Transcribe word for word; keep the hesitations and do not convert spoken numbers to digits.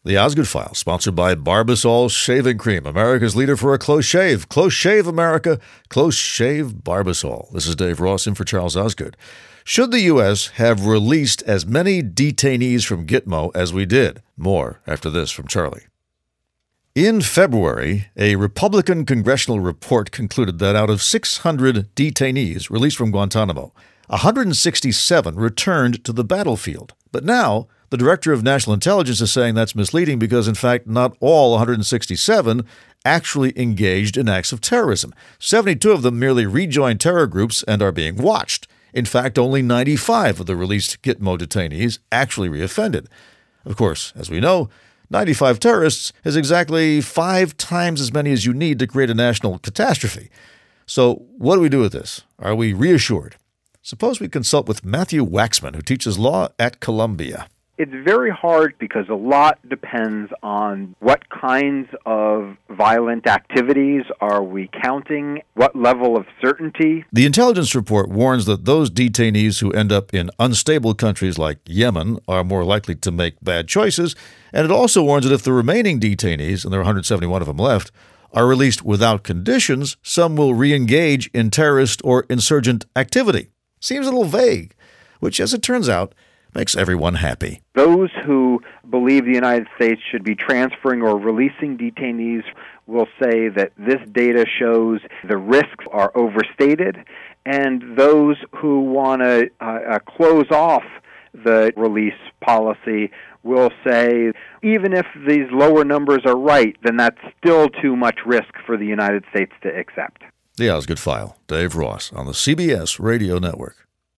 The Osgood File, sponsored by Barbasol Shaving Cream, America's leader for a close shave. Close shave, America. Close shave, Barbasol. This is Dave Ross in for Charles Osgood. Should the U S have released as many detainees from Gitmo as we did? More after this from Charlie. In February, a Republican congressional report concluded that out of six hundred detainees released from Guantanamo, one hundred sixty-seven returned to the battlefield. But now, the Director of National Intelligence is saying that's misleading because, in fact, not all one hundred sixty-seven actually engaged in acts of terrorism. seventy-two of them merely rejoined terror groups and are being watched. In fact, only ninety-five of the released Gitmo detainees actually reoffended. Of course, as we know, ninety-five terrorists is exactly five times as many as you need to create a national catastrophe. So what do we do with this? Are we reassured? Suppose we consult with Matthew Waxman, who teaches law at Columbia. It's very hard because a lot depends on what kinds of violent activities are we counting, what level of certainty. The intelligence report warns that those detainees who end up in unstable countries like Yemen are more likely to make bad choices, and it also warns that if the remaining detainees, and there are one hundred seventy-one of them left, are released without conditions, some will re-engage in terrorist or insurgent activity. Seems a little vague, which, as it turns out, makes everyone happy. Those who believe the United States should be transferring or releasing detainees will say that this data shows the risks are overstated, and those who want to uh, uh, close off the release policy will say even if these lower numbers are right, then that's still too much risk for the United States to accept. The Osgood File, Dave Ross on the C B S Radio Network.